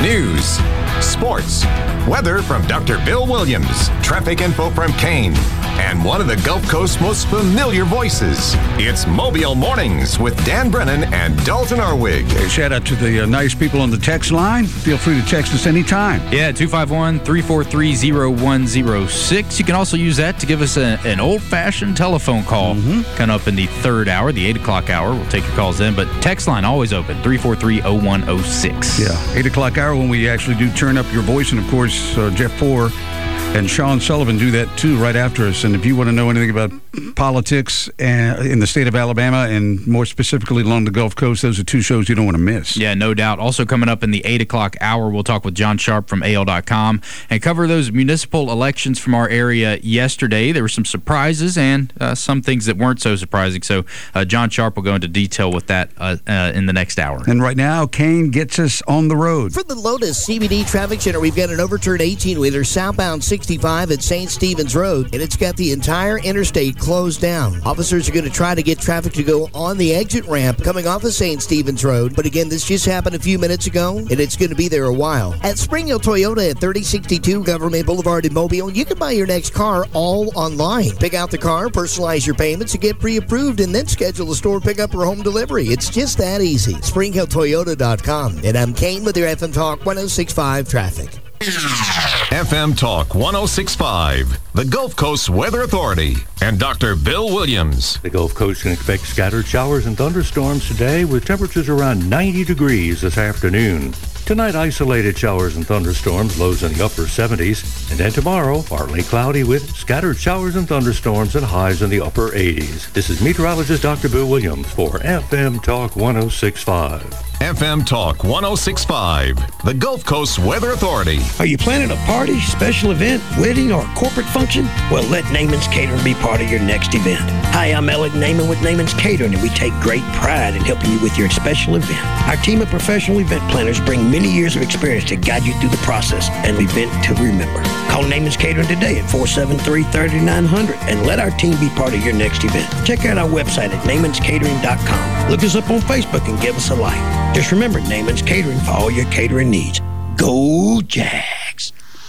News, sports, weather from Dr. Bill Williams, traffic info from Kane, and one of the Gulf Coast's most familiar voices. It's Mobile Mornings with Dan Brennan and Dalton Arwig. Hey, shout out to the nice people on the text line. Feel free to text us anytime. Yeah, 251-343-0106. You can also use that to give us an old-fashioned telephone call. Coming up in the third hour, the 8 o'clock hour. We'll take your calls then, but text line always open, 343-0106. Yeah, 8 o'clock hour when we actually do turn up your voice. And, of course, Jeff Four and Sean Sullivan do that, too, right after us. And if you want to know anything about politics in the state of Alabama and more specifically along the Gulf Coast, those are two shows you don't want to miss. Yeah, no doubt. Also coming up in the 8 o'clock hour, we'll talk with John Sharp from AL.com and cover those municipal elections from our area yesterday. There were some surprises and some things that weren't so surprising. So John Sharp will go into detail with that in the next hour. And right now, Kane gets us on the road. For the Lotus CBD Traffic Center, we've got an overturned 18-wheeler southbound 65 at St. Stephen's Road, and it's got the entire interstate closed down. Officers are going to try to get traffic to go on the exit ramp coming off of St. Stephen's Road, but again, this just happened a few minutes ago, and it's going to be there a while. At Spring Hill Toyota at 3062 Government Boulevard in Mobile, you can buy your next car all online. Pick out the car, personalize your payments, and get pre-approved, and then schedule a store pickup or home delivery. It's just that easy. SpringHillToyota.com. And I'm Kane with your FM Talk 1065 traffic. FM Talk 1065, the Gulf Coast Weather Authority, and Dr. Bill Williams. The Gulf Coast can expect scattered showers and thunderstorms today with temperatures around 90 degrees this afternoon. Tonight, isolated showers and thunderstorms, lows in the upper 70s. And then tomorrow, partly cloudy with scattered showers and thunderstorms and highs in the upper 80s. This is meteorologist Dr. Bill Williams for FM Talk 1065. FM Talk 1065, the Gulf Coast Weather Authority. Are you planning a party, special event, wedding, or corporate function? Well, let Naaman's Catering be part of your next event. Hi, I'm Alec Naaman with Naaman's Catering, and we take great pride in helping you with your special event. Our team of professional event planners bring many years of experience to guide you through the process and event to remember. Call Naaman's Catering today at 473-3900 and let our team be part of your next event. Check out our website at Naaman'sCatering.com. Look us up on Facebook and give us a like. Just remember, Naaman's Catering for all your catering needs. Go Jags!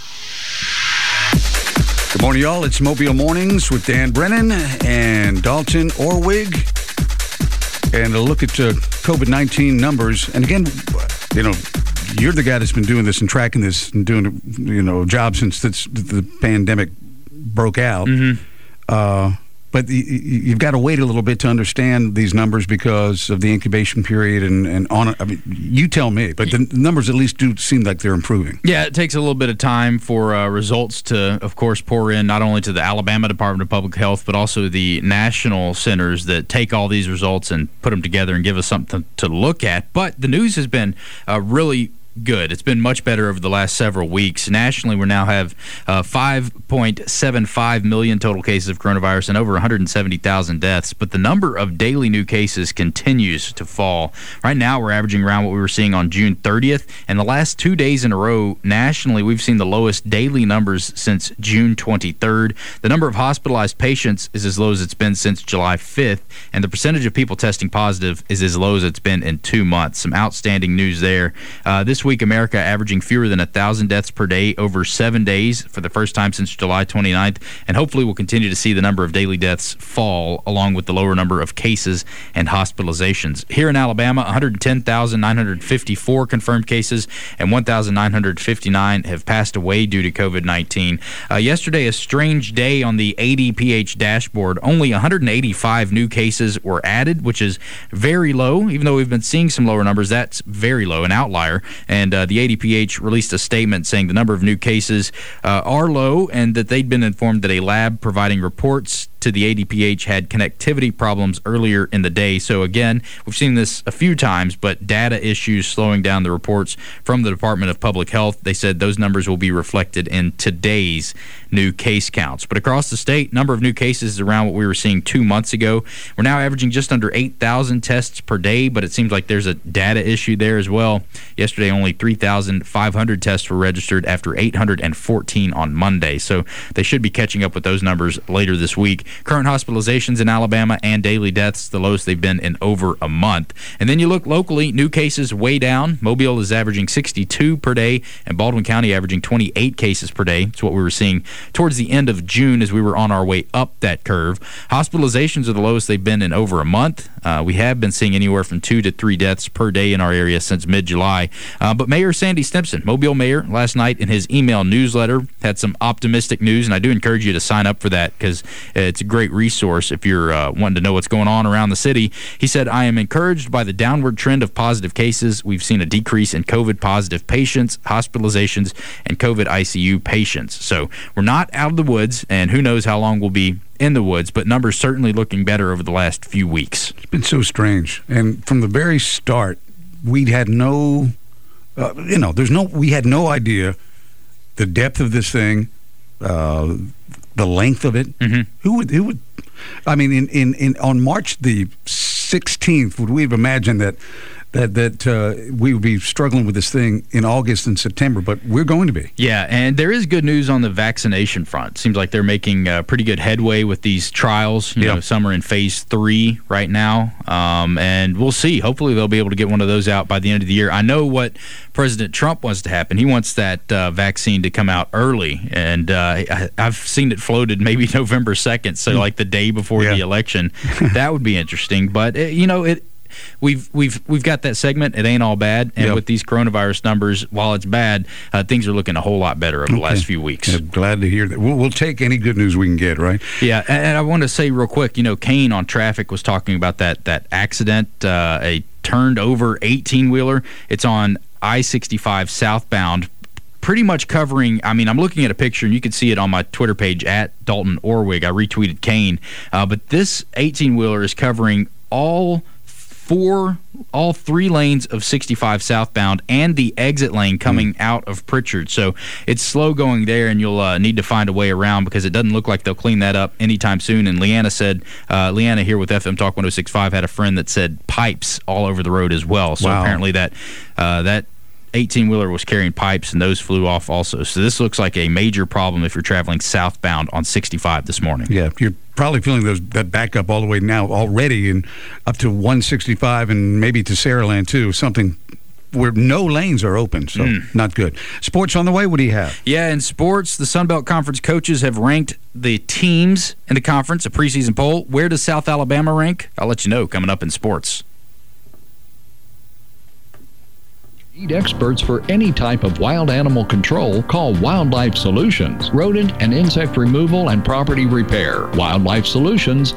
Good morning, y'all. It's Mobile Mornings with Dan Brennan and Dalton Orwig. And a look at COVID-19 numbers. And again, you know, you're the guy that's been doing this and tracking this and doing, a job since the pandemic broke out. But you've got to wait a little bit to understand these numbers because of the incubation period and on. I mean, you tell me, but the numbers at least do seem like they're improving. Yeah, it takes a little bit of time for results to, of course, pour in not only to the Alabama Department of Public Health, but also the national centers that take all these results and put them together and give us something to look at. But the news has been really good. It's been much better over the last several weeks. Nationally, we now have 5.75 million total cases of coronavirus and over 170,000 deaths, but the number of daily new cases continues to fall. Right now, we're averaging around what we were seeing on June 30th, and the last 2 days in a row, nationally, we've seen the lowest daily numbers since June 23rd. The number of hospitalized patients is as low as it's been since July 5th, and the percentage of people testing positive is as low as it's been in 2 months. Some outstanding news there. This week, America averaging fewer than 1,000 deaths per day over 7 days for the first time since July 29th, and hopefully we'll continue to see the number of daily deaths fall along with the lower number of cases and hospitalizations. Here in Alabama, 110,954 confirmed cases and 1,959 have passed away due to COVID-19. Yesterday, a strange day on the ADPH dashboard. Only 185 new cases were added, which is very low. Even though we've been seeing some lower numbers, that's very low, an outlier. And the ADPH released a statement saying the number of new cases are low and that they'd been informed that a lab providing reports to the ADPH had connectivity problems earlier in the day. So again, we've seen this a few times, but data issues slowing down the reports from the Department of Public Health. They said those numbers will be reflected in today's new case counts. But across the state, number of new cases is around what we were seeing 2 months ago. We're now averaging just under 8,000 tests per day, but it seems like there's a data issue there as well. Yesterday, only 3,500 tests were registered after 814 on Monday. So they should be catching up with those numbers later this week. current hospitalizations in Alabama and daily deaths, the lowest they've been in over a month. And then you look locally, new cases way down. Mobile is averaging 62 per day, and Baldwin County averaging 28 cases per day. It's what we were seeing towards the end of June as we were on our way up that curve. Hospitalizations are the lowest they've been in over a month. We have been seeing anywhere from 2 to 3 deaths per day in our area since mid-July. But Mayor Sandy Stimpson, Mobile Mayor, last night in his email newsletter had some optimistic news, and I do encourage you to sign up for that because it's a great resource if you're wanting to know what's going on around the city. He said, I am encouraged by the downward trend of positive cases. We've seen a decrease in COVID-positive patients, hospitalizations, and COVID ICU patients. So we're not out of the woods, and who knows how long we'll be in the woods, but numbers certainly looking better over the last few weeks. It's been so strange. And from the very start, we had no, we had no idea the depth of this thing, the length of it. Mm-hmm. Who would, I mean, on March the 16th, would we have imagined that we would be struggling with this thing in August and September, but we're going to be. Yeah, and there is good news on the vaccination front. Seems like they're making pretty good headway with these trials. You know, some are in phase 3 right now, and we'll see. Hopefully they'll be able to get one of those out by the end of the year. I know what President Trump wants to happen. He wants that vaccine to come out early, and I've seen it floated maybe November 2nd, so like the day before the election. That would be interesting, but We've got that segment. It ain't all bad, and with these coronavirus numbers, while it's bad, things are looking a whole lot better over the last few weeks. Yeah, glad to hear that. We'll take any good news we can get, right? Yeah, and I want to say real quick, Kane on traffic was talking about that accident, a turned over 18-wheeler. It's on I-65 southbound, pretty much covering, I mean, I'm looking at a picture, and you can see it on my Twitter page, at Dalton Orwig. I retweeted Kane. But this 18-wheeler is covering all 3 lanes of 65 southbound and the exit lane coming out of Pritchard. So it's slow going there, and you'll need to find a way around because it doesn't look like they'll clean that up anytime soon. And Leanna said, Leanna here with FM Talk 106.5 had a friend that said pipes all over the road as well. So apparently that 18-wheeler was carrying pipes, and those flew off also. So this looks like a major problem if you're traveling southbound on 65 this morning. Yeah, you're probably feeling that backup all the way now already, and up to 165 and maybe to Saraland too, something where no lanes are open, so not good. Sports on the way, what do you have? Yeah, in sports, the Sun Belt Conference coaches have ranked the teams in the conference, a preseason poll. Where does South Alabama rank? I'll let you know coming up in sports. Need experts for any type of wild animal control? Call Wildlife Solutions. Rodent and insect removal and property repair. Wildlife Solutions,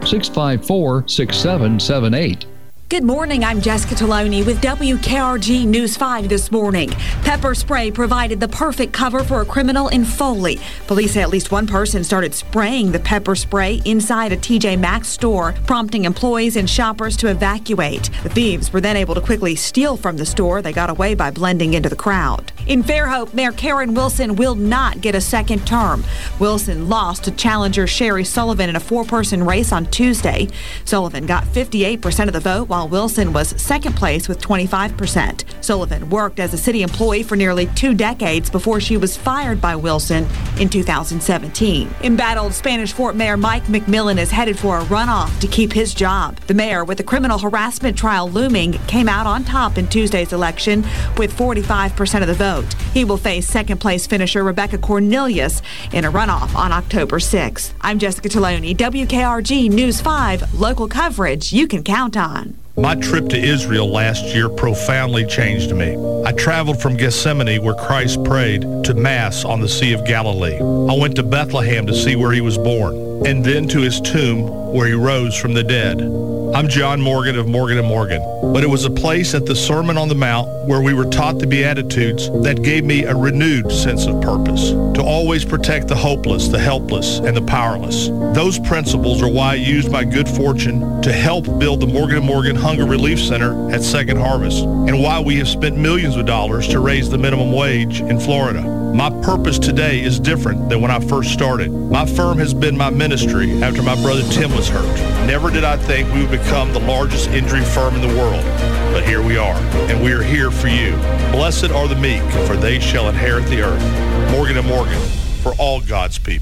654-6778. Good morning, I'm Jessica Taloni with WKRG News 5 this morning. Pepper spray provided the perfect cover for a criminal in Foley. Police say at least one person started spraying the pepper spray inside a TJ Maxx store, prompting employees and shoppers to evacuate. The thieves were then able to quickly steal from the store. They got away by blending into the crowd. In Fairhope, Mayor Karen Wilson will not get a second term. Wilson lost to challenger Sherry Sullivan in a 4-person race on Tuesday. Sullivan got 58% of the vote, while Wilson was second place with 25%. Sullivan worked as a city employee for nearly 2 decades before she was fired by Wilson in 2017. Embattled Spanish Fort Mayor Mike McMillan is headed for a runoff to keep his job. The mayor, with the criminal harassment trial looming, came out on top in Tuesday's election with 45% of the vote. He will face second-place finisher Rebecca Cornelius in a runoff on October 6th. I'm Jessica Taloni, WKRG News 5, local coverage you can count on. My trip to Israel last year profoundly changed me. I traveled from Gethsemane, where Christ prayed, to Mass on the Sea of Galilee. I went to Bethlehem to see where he was born, and then to his tomb where he rose from the dead. I'm John Morgan of Morgan & Morgan, but it was a place at the Sermon on the Mount where we were taught the Beatitudes that gave me a renewed sense of purpose, to always protect the hopeless, the helpless, and the powerless. Those principles are why I used my good fortune to help build the Morgan & Morgan Hunger Relief Center at Second Harvest, and why we have spent millions of dollars to raise the minimum wage in Florida. My purpose today is different than when I first started. My firm has been my ministry after my brother Tim was hurt. Never did I think we would become the largest injury firm in the world, but here we are, and we are here for you. Blessed are the meek, for they shall inherit the earth. Morgan & Morgan, for all God's people.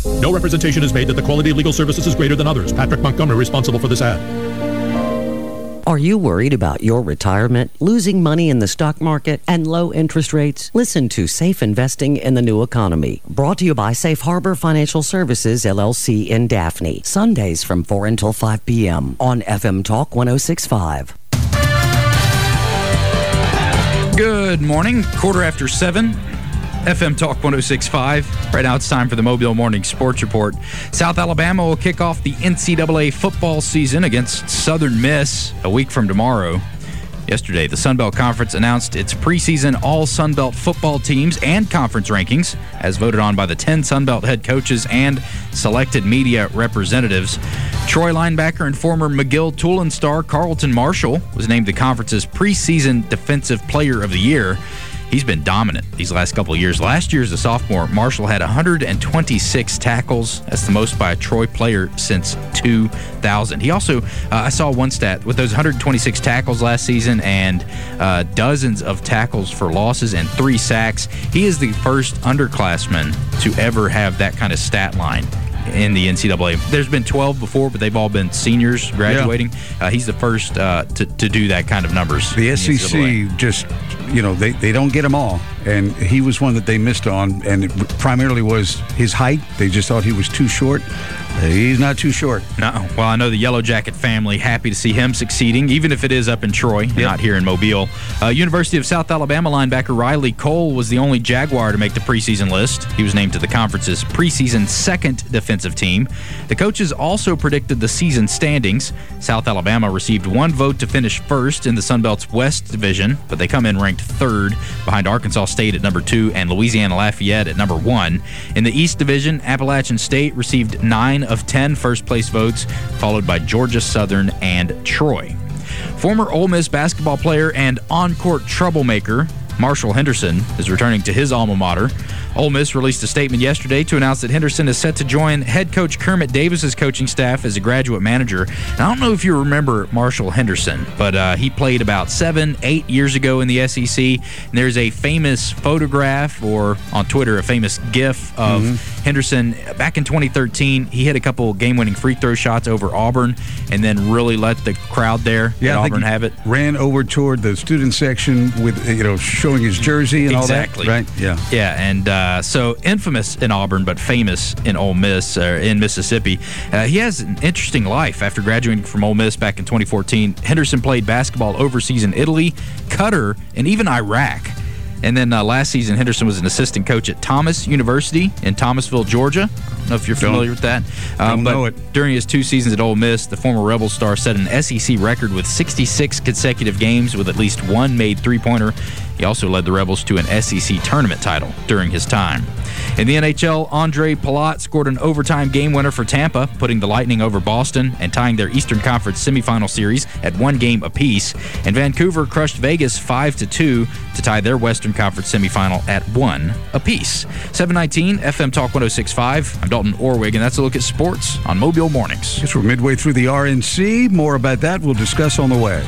No representation is made that the quality of legal services is greater than others. Patrick Montgomery responsible for this ad. Are you worried about your retirement, losing money in the stock market, and low interest rates? Listen to Safe Investing in the New Economy. Brought to you by Safe Harbor Financial Services, LLC in Daphne. Sundays from 4 until 5 p.m. on FM Talk 106.5. Good morning. 7:15. FM Talk 106.5. Right now it's time for the Mobile Morning Sports Report. South Alabama will kick off the NCAA football season against Southern Miss a week from tomorrow. Yesterday, the Sun Belt Conference announced its preseason all Sun Belt football teams and conference rankings, as voted on by the 10 Sun Belt head coaches and selected media representatives. Troy linebacker and former McGill Tulane star Carlton Martial was named the conference's preseason Defensive Player of the Year. He's been dominant these last couple of years. Last year as a sophomore, Marshall had 126 tackles. That's the most by a Troy player since 2000. He also, I saw one stat, with those 126 tackles last season and dozens of tackles for losses and 3 sacks, he is the first underclassman to ever have that kind of stat line in the NCAA. There's been 12 before, but they've all been seniors graduating. Yeah. He's the first to do that kind of numbers. The SEC just, they don't get them all. And he was one that they missed on, and it primarily was his height. They just thought he was too short. He's not too short. No. Well, I know the Yellow Jacket family happy to see him succeeding, even if it is up in Troy, not here in Mobile. University of South Alabama linebacker Riley Cole was the only Jaguar to make the preseason list. He was named to the conference's preseason second defensive team. The coaches also predicted the season standings. South Alabama received 1 vote to finish first in the Sun Belt's West Division, but they come in ranked third behind Arkansas State at number 2 and Louisiana Lafayette at number 1. In the East Division, Appalachian State received 9 of 10 first-place votes, followed by Georgia Southern and Troy. Former Ole Miss basketball player and on-court troublemaker Marshall Henderson is returning to his alma mater. Ole Miss released a statement yesterday to announce that Henderson is set to join head coach Kermit Davis's coaching staff as a graduate manager. And I don't know if you remember Marshall Henderson, but he played about 7-8 years ago in the SEC. And there's a famous photograph, or on Twitter, a famous GIF of Henderson. Back in 2013, he hit a couple game-winning free throw shots over Auburn and then really let the crowd there at Auburn have it. Ran over toward the student section with, showing his jersey and all that. Exactly. Right? Yeah. Yeah, and so infamous in Auburn, but famous in Ole Miss, in Mississippi. He has an interesting life. After graduating from Ole Miss back in 2014, Henderson played basketball overseas in Italy, Qatar, and even Iraq. And then last season, Henderson was an assistant coach at Thomas University in Thomasville, Georgia. I don't know if you're familiar with that. Don't know it. During his 2 seasons at Ole Miss, the former Rebel star set an SEC record with 66 consecutive games with at least 1 made three-pointer. He also led the Rebels to an SEC tournament title during his time. In the NHL, Andre Palat scored an overtime game winner for Tampa, putting the Lightning over Boston and tying their Eastern Conference semifinal series at 1 game apiece. And Vancouver crushed Vegas 5-2 to tie their Western Conference semifinal at 1 apiece. 7:19 FM Talk 106.5. I'm Dalton Orwig, and that's a look at sports on Mobile Mornings. Guess we're midway through the RNC. More about that we'll discuss on the way.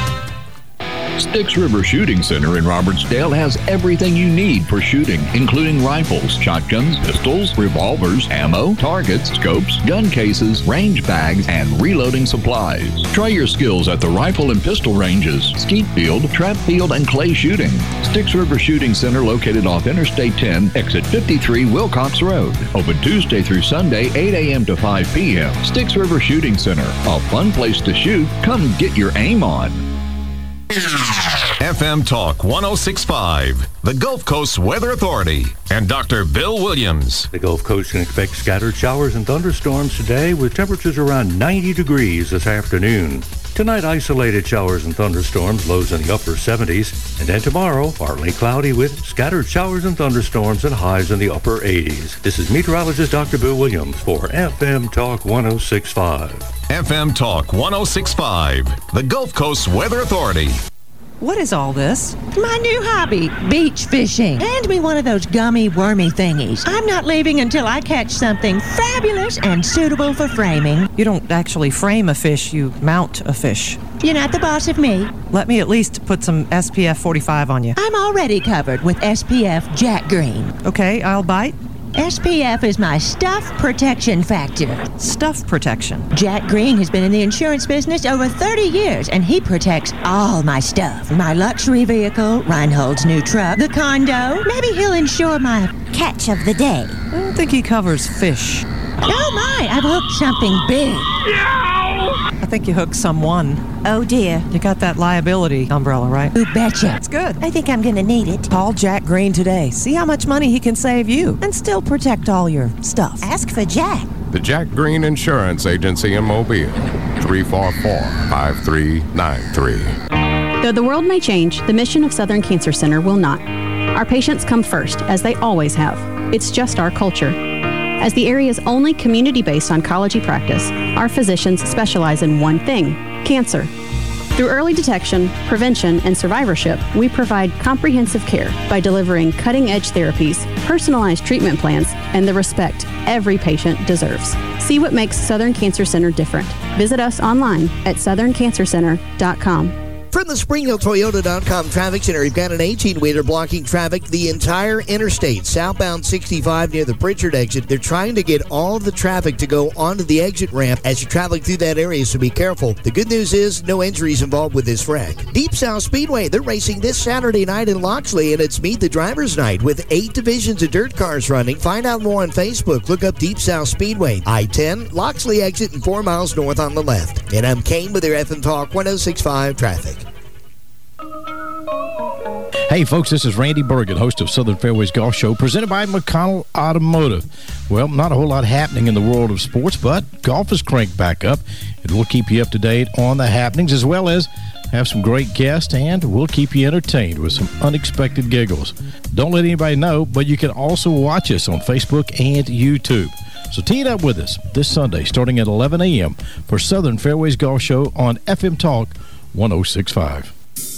Styx River Shooting Center in Robertsdale has everything you need for shooting, including rifles, shotguns, pistols, revolvers, ammo, targets, scopes, gun cases, range bags, and reloading supplies. Try your skills at the rifle and pistol ranges, skeet field, trap field, and clay shooting. Styx River Shooting Center located off Interstate 10, exit 53, Wilcox Road. Open Tuesday through Sunday, 8 a.m. to 5 p.m. Styx River Shooting Center, a fun place to shoot. Come get your aim on. FM Talk 106.5, the Gulf Coast Weather Authority, and Dr. Bill Williams. The Gulf Coast can expect scattered showers and thunderstorms today with temperatures around 90 degrees this afternoon. Tonight, isolated showers and thunderstorms, lows in the upper 70s. And then tomorrow, partly cloudy with scattered showers and thunderstorms and highs in the upper 80s. This is meteorologist Dr. Bill Williams for FM Talk 106.5. FM Talk 106.5, the Gulf Coast Weather Authority. What is all this? My new hobby, beach fishing. Hand me one of those gummy, wormy thingies. I'm not leaving until I catch something fabulous and suitable for framing. You don't actually frame a fish, you mount a fish. You're not the boss of me. Let me at least put some SPF 45 on you. I'm already covered with SPF Jack Green. Okay, I'll bite. SPF is my stuff protection factor. Stuff protection. Jack Green has been in the insurance business over 30 years, and he protects all my stuff. My luxury vehicle, Reinhold's new truck, the condo. Maybe he'll insure my catch of the day. I don't think he covers fish. Oh my, I've hooked something big. I think you hooked someone. Oh dear. You got that liability umbrella, right? Who betcha? That's good. I think I'm gonna need it. Call Jack Green today. See how much money he can save you and still protect all your stuff. Ask for Jack. The Jack Green Insurance Agency in Mobile. 344-5393. Though the world may change, the mission of Southern Cancer Center will not. Our patients come first, as they always have. It's just our culture. As the area's only community-based oncology practice, our physicians specialize in one thing: cancer. Through early detection, prevention, and survivorship, we provide comprehensive care by delivering cutting-edge therapies, personalized treatment plans, and the respect every patient deserves. See what makes Southern Cancer Center different. Visit us online at southerncancercenter.com. From the SpringHillToyota.com Traffic Center, we've got an 18-wheeler blocking traffic the entire interstate, southbound 65 near the Pritchard exit. They're trying to get all of the traffic to go onto the exit ramp as you're traveling through that area, so be careful. The good news is no injuries involved with this wreck. Deep South Speedway, they're racing this Saturday night in Loxley, and it's Meet the Drivers Night with 8 divisions of dirt cars running. Find out more on Facebook. Look up Deep South Speedway. I-10, Loxley exit, and 4 miles north on the left. And I'm Kane with your FM Talk 106.5 Traffic. Hey folks, this is Randy Bergen, host of Southern Fairways Golf Show, presented by McConnell Automotive. Well, not a whole lot happening in the world of sports, but golf is cranked back up, and we'll keep you up to date on the happenings, as well as have some great guests, and we'll keep you entertained with some unexpected giggles. Don't let anybody know, but you can also watch us on Facebook and YouTube. So tee it up with us this Sunday, starting at 11 a.m. for Southern Fairways Golf Show on FM Talk 106.5.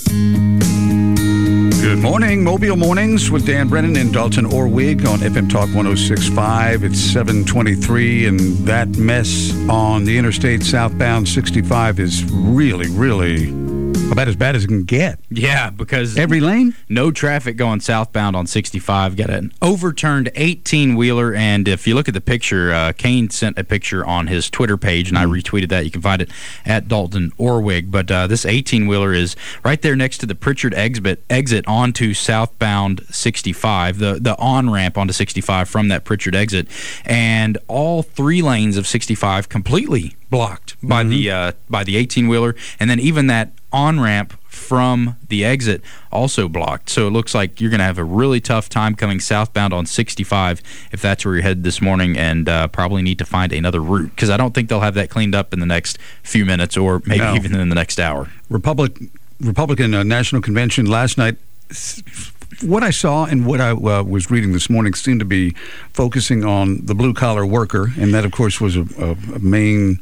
Good morning, Mobile Mornings with Dan Brennan and Dalton Orwig on FM Talk 106.5. It's 7:23, and that mess on the interstate southbound 65 is really about as bad as it can get. Yeah, because every lane? No traffic going southbound on 65. Got an overturned 18-wheeler, and if you look at the picture, Kane sent a picture on his Twitter page, and I retweeted that. You can find it at Dalton Orwig. But this 18-wheeler is right there next to the Pritchard exit onto southbound 65, the on-ramp onto 65 from that Pritchard exit, and all 3 lanes of 65 completely blocked by the 18-wheeler, and then even that on-ramp from the exit also blocked. So it looks like you're going to have a really tough time coming southbound on 65 if that's where you're headed this morning, and probably need to find another route, because I don't think they'll have that cleaned up in the next few minutes, or maybe even in the next hour. Republican National Convention last night. What I saw and what I was reading this morning seemed to be focusing on the blue-collar worker, and that, of course, was a main...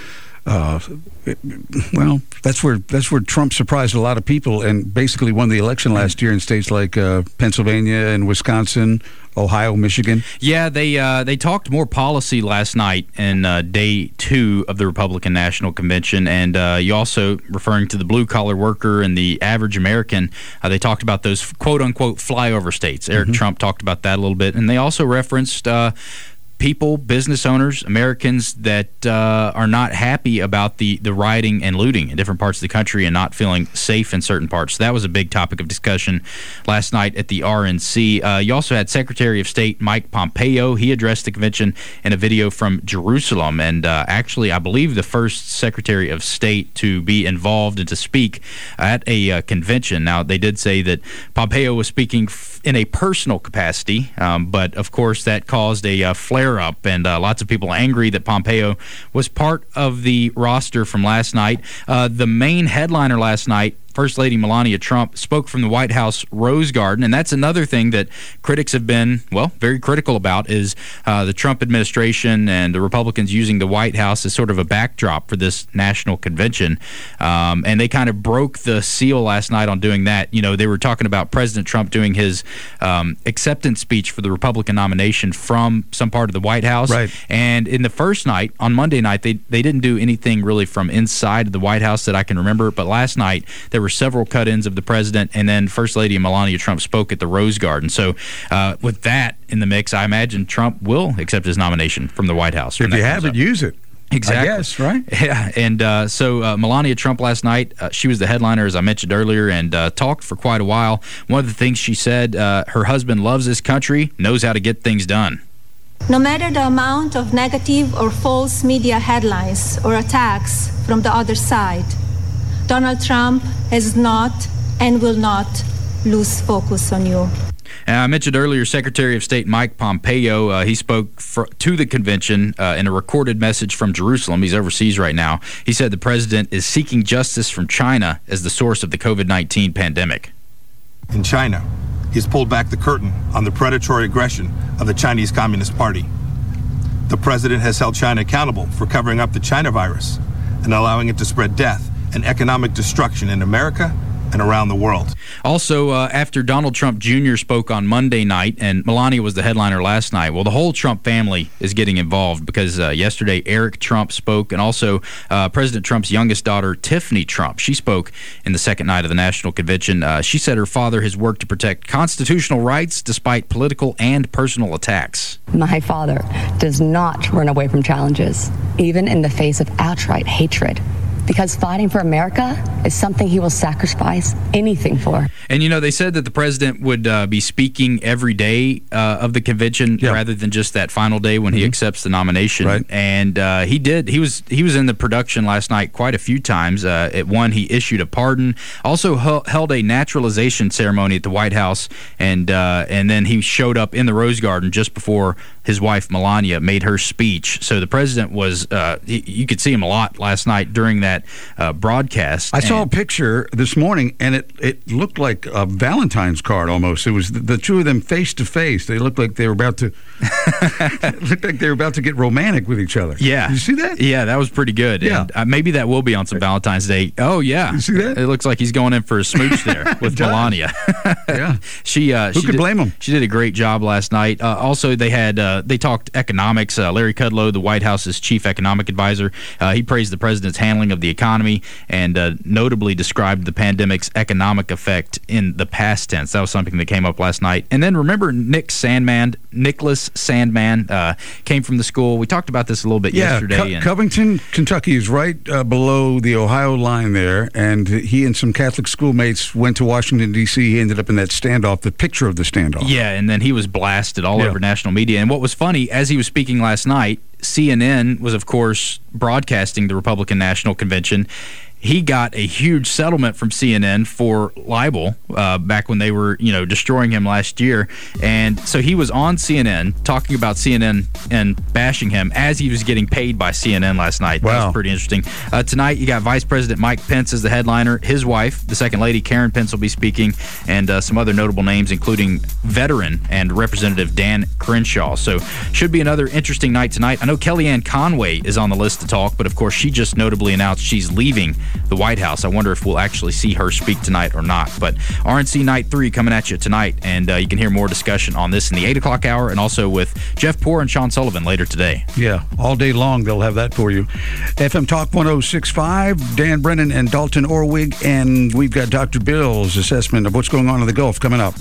well, that's where Trump surprised a lot of people and basically won the election last year in states like Pennsylvania and Wisconsin, Ohio, Michigan. Yeah, they talked more policy last night in day 2 of the Republican National Convention, and you also, referring to the blue-collar worker and the average American, they talked about those quote-unquote flyover states. Eric Trump talked about that a little bit, and they also referenced people, business owners, Americans that are not happy about the rioting and looting in different parts of the country and not feeling safe in certain parts. So that was a big topic of discussion last night at the RNC. You also had Secretary of State Mike Pompeo. He addressed the convention in a video from Jerusalem, and actually I believe the first Secretary of State to be involved and to speak at a convention. Now, they did say that Pompeo was speaking in a personal capacity, but of course that caused a flare-up, and lots of people angry that Pompeo was part of the roster from last night. The main headliner last night, First Lady Melania Trump, spoke from the White House Rose Garden, and that's another thing that critics have been, well, very critical about, is the Trump administration and the Republicans using the White House as sort of a backdrop for this national convention. And they kind of broke the seal last night on doing that. You know, they were talking about President Trump doing his acceptance speech for the Republican nomination from some part of the White House. Right. And in the first night, on Monday night, they didn't do anything really from inside of the White House that I can remember, but last night there were were several cut-ins of the president, and then First Lady Melania Trump spoke at the Rose Garden. So with that in the mix, I imagine Trump will accept his nomination from the White House. If you haven't, use it. Exactly. I guess, right? Yeah, and so Melania Trump last night, she was the headliner, as I mentioned earlier, and talked for quite a while. One of the things she said, her husband loves this country, knows how to get things done. No matter the amount of negative or false media headlines or attacks from the other side, Donald Trump has not and will not lose focus on you. I mentioned earlier Secretary of State Mike Pompeo. He spoke to the convention in a recorded message from Jerusalem. He's overseas right now. He said the president is seeking justice from China as the source of the COVID-19 pandemic. In China, he's pulled back the curtain on the predatory aggression of the Chinese Communist Party. The president has held China accountable for covering up the China virus and allowing it to spread death and economic destruction in America and around the world. Also, after Donald Trump Jr. spoke on Monday night, and Melania was the headliner last night, well, the whole Trump family is getting involved because yesterday Eric Trump spoke, and also President Trump's youngest daughter, Tiffany Trump. She spoke in the second night of the National Convention. She said her father has worked to protect constitutional rights despite political and personal attacks. My father does not run away from challenges, even in the face of outright hatred. Because fighting for America is something he will sacrifice anything for. And, you know, they said that the president would be speaking every day of the convention rather than just that final day when he accepts the nomination. Right. And he did. He was in the production last night quite a few times. At one, he issued a pardon, also held a naturalization ceremony at the White House, and then he showed up in the Rose Garden just before his wife Melania made her speech. So the president was, you could see him a lot last night during that broadcast. I saw a picture this morning, and it looked like a Valentine's card almost. It was the two of them face to face. They looked like they were about to get romantic with each other. Yeah. Did you see that? Yeah, that was pretty good. Yeah. And, maybe that will be on some Valentine's Day. Oh, yeah. You see that? It looks like he's going in for a smooch there with Melania. Yeah. Who could blame him? She did a great job last night. Also, they talked economics. Larry Kudlow, the White House's chief economic advisor, he praised the president's handling of the economy and notably described the pandemic's economic effect in the past tense. That was something that came up last night. And then remember Nicholas Sandman came from the school. We talked about this a little bit yesterday. Covington, Kentucky is right below the Ohio line there, and he and some Catholic schoolmates went to Washington, D.C. He ended up in that standoff, the picture of the standoff. Yeah, and then he was blasted all over national media. And what was funny, as he was speaking last night, CNN was, of course, broadcasting the Republican National Convention. He got a huge settlement from CNN for libel back when they were, destroying him last year. And so he was on CNN talking about CNN and bashing him as he was getting paid by CNN last night. Wow. That was pretty interesting. Tonight, you got Vice President Mike Pence as the headliner. His wife, the Second Lady Karen Pence, will be speaking, and some other notable names, including veteran and Representative Dan Crenshaw. So should be another interesting night tonight. I know Kellyanne Conway is on the list to talk, but of course she just notably announced she's leaving the White House. I wonder if we'll actually see her speak tonight or not. But RNC Night 3 coming at you tonight, and you can hear more discussion on this in the 8 o'clock hour and also with Jeff Poore and Sean Sullivan later today. Yeah, all day long they'll have that for you. FM Talk 106.5, Dan Brennan and Dalton Orwig, and we've got Dr. Bill's assessment of what's going on in the Gulf coming up.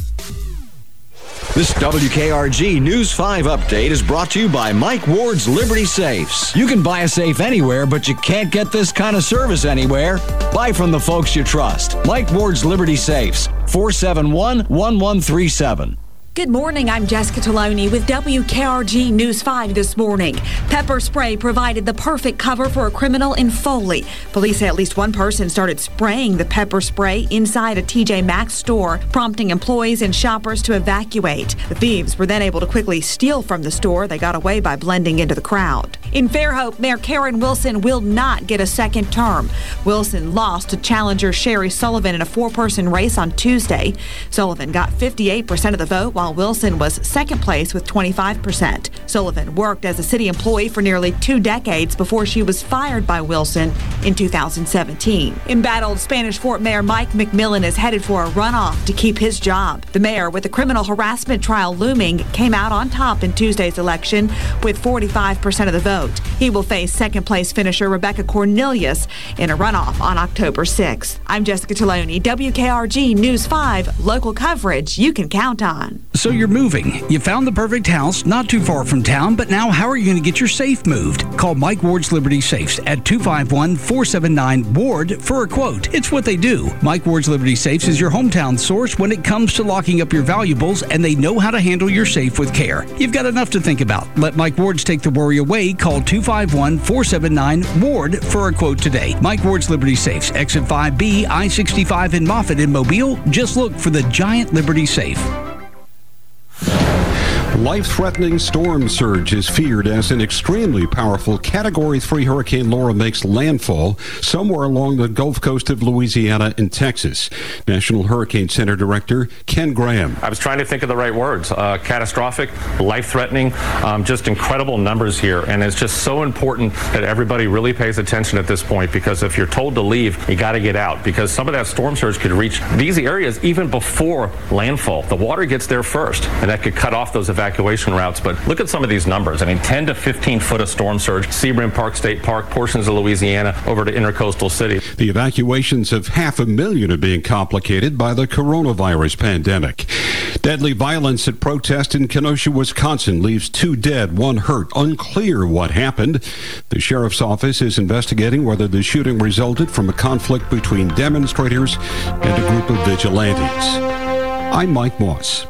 This WKRG News 5 update is brought to you by Mike Ward's Liberty Safes. You can buy a safe anywhere, but you can't get this kind of service anywhere. Buy from the folks you trust. Mike Ward's Liberty Safes, 471-1137. Good morning, I'm Jessica Taloni with WKRG News 5 this morning. Pepper spray provided the perfect cover for a criminal in Foley. Police say at least one person started spraying the pepper spray inside a TJ Maxx store, prompting employees and shoppers to evacuate. The thieves were then able to quickly steal from the store. They got away by blending into the crowd. In Fairhope, Mayor Karen Wilson will not get a second term. Wilson lost to challenger Sherry Sullivan in a four-person race on Tuesday. Sullivan got 58% of the vote, while Wilson was second place with 25%. Sullivan worked as a city employee for nearly 2 decades before she was fired by Wilson in 2017. Embattled Spanish Fort Mayor Mike McMillan is headed for a runoff to keep his job. The mayor, with the criminal harassment trial looming, came out on top in Tuesday's election with 45% of the vote. He will face second-place finisher Rebecca Cornelius in a runoff on October 6th. I'm Jessica Taloni, WKRG News 5, local coverage you can count on. So you're moving. You found the perfect house not too far from town, but now how are you going to get your safe moved? Call Mike Ward's Liberty Safes at 251-479-WARD for a quote. It's what they do. Mike Ward's Liberty Safes is your hometown source when it comes to locking up your valuables, and they know how to handle your safe with care. You've got enough to think about. Let Mike Ward's take the worry away. Call 251-479-WARD for a quote today. Mike Ward's Liberty Safes, exit 5B, I-65 in Moffett in Mobile. Just look for the giant Liberty Safe. Life-threatening storm surge is feared as an extremely powerful Category 3 Hurricane Laura makes landfall somewhere along the Gulf Coast of Louisiana and Texas. National Hurricane Center Director Ken Graham. I was trying to think of the right words. Catastrophic, life-threatening, just incredible numbers here. And it's just so important that everybody really pays attention at this point, because if you're told to leave, you got to get out, because some of that storm surge could reach these areas even before landfall. The water gets there first, and that could cut off those evacuation routes. But look at some of these numbers. I mean, 10 to 15 foot of storm surge, Sebring Park State Park, portions of Louisiana over to intercoastal cities. The evacuations of 500,000 are being complicated by the coronavirus pandemic. Deadly violence at protest in Kenosha, Wisconsin leaves 2 dead, 1 hurt. Unclear what happened. The sheriff's office is investigating whether the shooting resulted from a conflict between demonstrators and a group of vigilantes. I'm Mike Moss.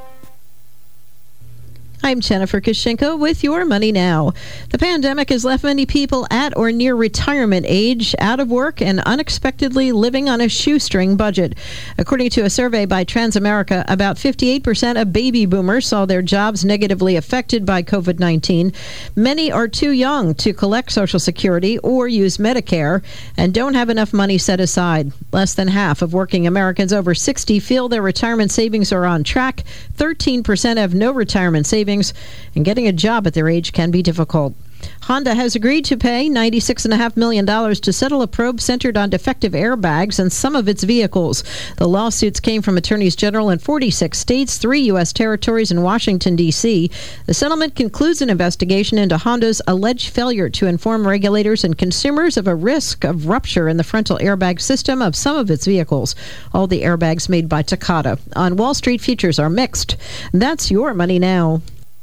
I'm Jennifer Kushinka with Your Money Now. The pandemic has left many people at or near retirement age out of work and unexpectedly living on a shoestring budget. According to a survey by Transamerica, about 58% of baby boomers saw their jobs negatively affected by COVID-19. Many are too young to collect Social Security or use Medicare and don't have enough money set aside. Less than half of working Americans over 60 feel their retirement savings are on track. 13% have no retirement savings, and getting a job at their age can be difficult. Honda has agreed to pay $96.5 million to settle a probe centered on defective airbags in some of its vehicles. The lawsuits came from attorneys general in 46 states, 3 U.S. territories, and Washington, D.C. The settlement concludes an investigation into Honda's alleged failure to inform regulators and consumers of a risk of rupture in the frontal airbag system of some of its vehicles. All the airbags made by Takata. On Wall Street, futures are mixed. That's Your Money Now.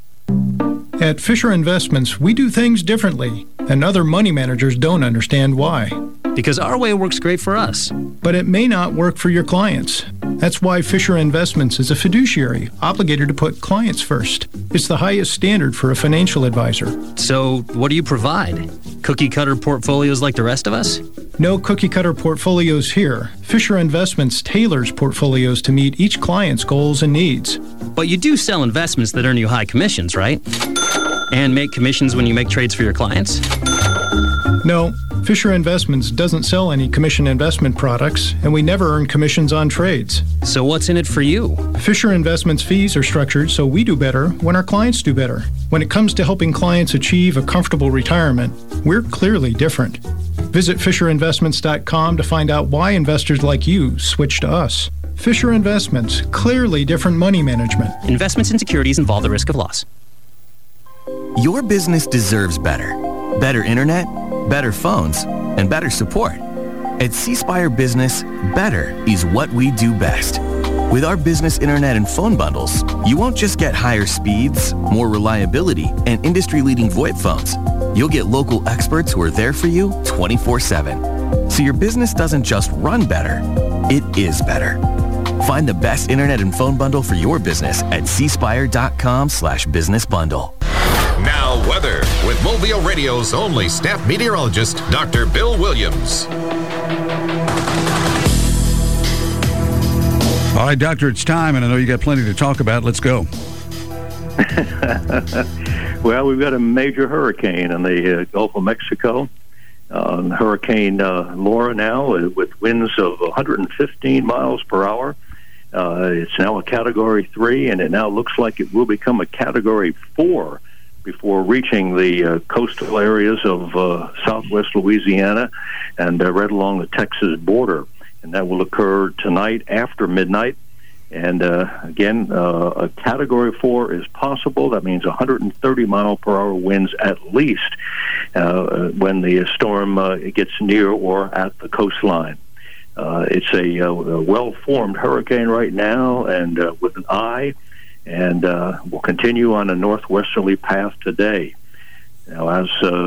At Fisher Investments, we do things differently, and other money managers don't understand why. Because our way works great for us. But it may not work for your clients. That's why Fisher Investments is a fiduciary, obligated to put clients first. It's the highest standard for a financial advisor. So, what do you provide? Cookie-cutter portfolios like the rest of us? No cookie-cutter portfolios here. Fisher Investments tailors portfolios to meet each client's goals and needs. But you do sell investments that earn you high commissions, right? And make commissions when you make trades for your clients? No, Fisher Investments doesn't sell any commission investment products, and we never earn commissions on trades. So what's in it for you? Fisher Investments fees are structured so we do better when our clients do better. When it comes to helping clients achieve a comfortable retirement, we're clearly different. Visit FisherInvestments.com to find out why investors like you switch to us. Fisher Investments, clearly different money management. Investments in securities involve the risk of loss. Your business deserves better. Better internet, better phones, and better support. At C Spire Business, better is what we do best. With our business internet and phone bundles, you won't just get higher speeds, more reliability, and industry-leading VoIP phones. You'll get local experts who are there for you 24/7. So your business doesn't just run better, it is better. Find the best internet and phone bundle for your business at cspire.com/business bundle. Now weather with Mobile Radio's only staff meteorologist, Dr. Bill Williams. All right, Doctor, it's time, and I know you got plenty to talk about. Let's go. Well, we've got a major hurricane in the Gulf of Mexico. Hurricane Laura now with winds of 115 miles per hour. It's now a Category 3, and it now looks like it will become a Category 4 before reaching the coastal areas of southwest Louisiana and right along the Texas border. And that will occur tonight after midnight. And again, a Category 4 is possible. That means 130-mile-per-hour winds at least when the storm gets near or at the coastline. It's a well-formed hurricane right now and with an eye, and will continue on a northwesterly path today. Now, as